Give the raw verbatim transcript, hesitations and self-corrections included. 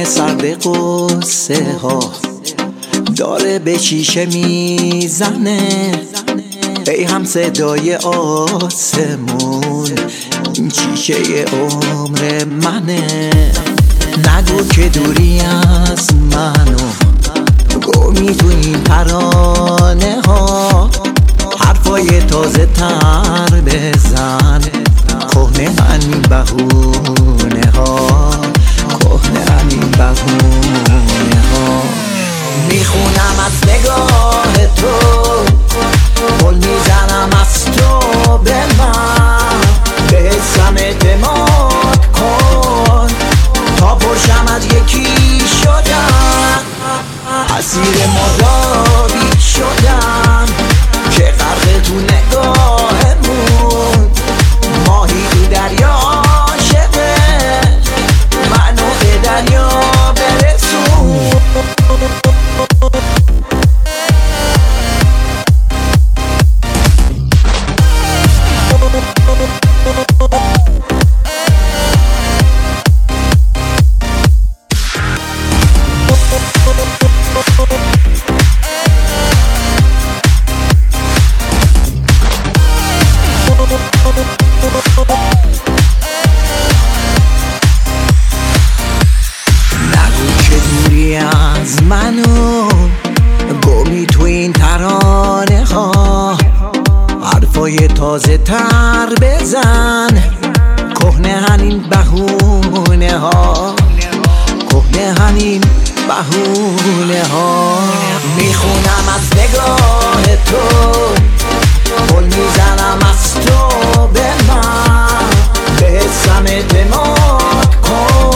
سرد قصه ها داره به شیشه میزنه، ای هم صدای آسمون این شیشه عمر منه. نگو که دوری از منو گمی تو این ترانه ها، حرفای تازه تر بزن، کهنه همین بهونه ها، کهنه همین بهونه ها. میخونم از نگاه تو، گل میزنم از تو به من، به حسم اعتماد کن تا پرشم از یکی شدم، اسیر مداوی شدم که غرق تو نگاهمون، ماهی تو دریا شده منو به دریا برسون. نگو که دوری از منو گمی تو این ترانه ها، حرفای تازه تر بزن، کهنه همین بهونه ها، کهنه همین بهونه ها. میخونم از نگاه تو، گل میزنم از تو به من، به حسم اعتماد کن